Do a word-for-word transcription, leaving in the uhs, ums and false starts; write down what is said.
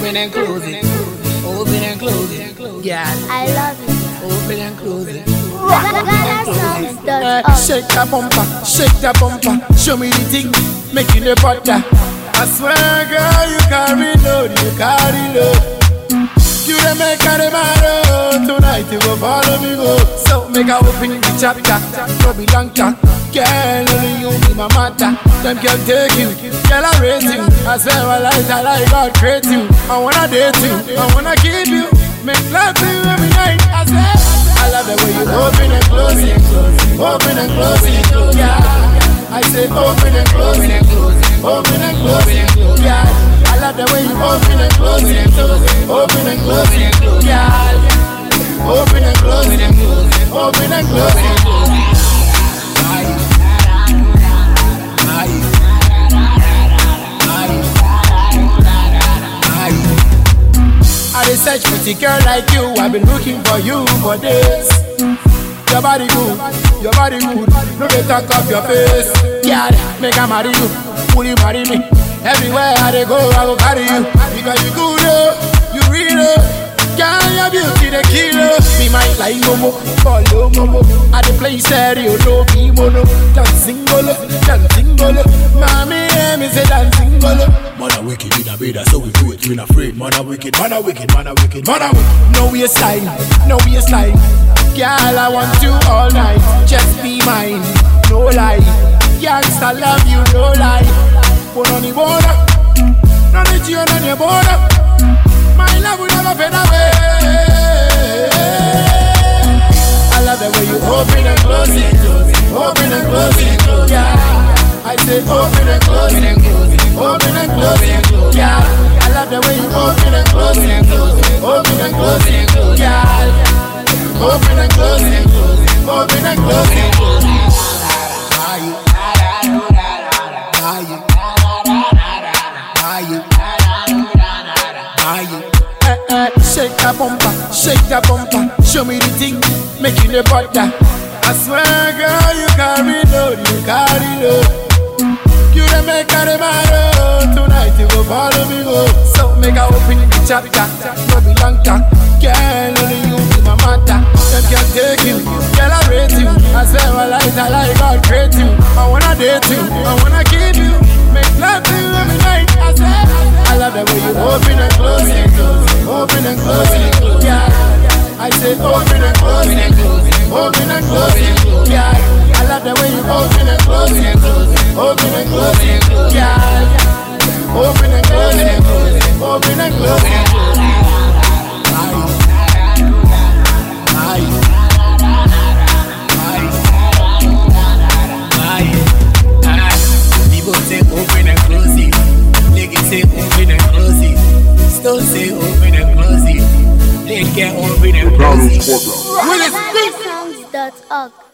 Open and close it. Open and close it. Yeah. I love it. Open and close it. Uh, shake that bumper, shake that bumper. Show me the thing, making the butter. I swear, girl, you carry load, you carry load. You the make a the matter. Tonight you go follow me go. So make a open the chapter. No be long talk. Girl, only you be my matter. Them can take you, girl I rate you. I swear I like I like God create you. I wanna date you, I wanna keep you. Make love to you every night. I swear I love the way you open and close it, open and close it. Yeah, I say open and close it, open and close it. Yeah. I love the way you open and close it, open and close it, yeah. Open and close it, open and close it. I research pretty girl like you. I've been looking for you for days. Your body good, your body good. No they talk of your face. Yeah, make I marry you. Will you marry me? Everywhere I dey go, I go carry you. Because you good, oh, you real, oh. Girl, your beauty the killer. Be my like momo, follow momo. I dey play stereo, no be mono. Dancing golo, dancing golo. Mommy, me say dancing golo. Man a wicked in a bed, so we do it. We not afraid. Man a wicked, man a wicked, man a wicked, man a wicked. No waistline, no waistline. Girl, I want you all night. Just be mine, no lie. Youngster love you, no lie. Put on the border, no need you on your border. My love will never fade away. I love the way you open and close it, open and close it, yeah. I say open and close it, open and close it, yeah. I love the way you open and close it, open and close it, yeah. Open and close it, open and close it. Are you? Are you? Are you? Are you? Eh, eh, shake that bumper, shake that bumper. Show me the thing, making the butter. I swear, girl, you carry load, you carry load. You the make a the matter. Tonight you go follow me go. So make a open the chapter. No be long talk. Girl, only you be my matter. Them can take you, girl I rate you. I swear I like I like God create you. I wanna date you, I wanna keep you. Make love to you every night. I swear I love the way you open and close it, open and close it, yeah. I say open and close it, open and close it, yeah. I love the way you open and close it, open and close it, yeah. Open and close it, open and close it. People say open and close it. Niggas say open and close it. Still say open and close it. They get open and close it. Sounds dot org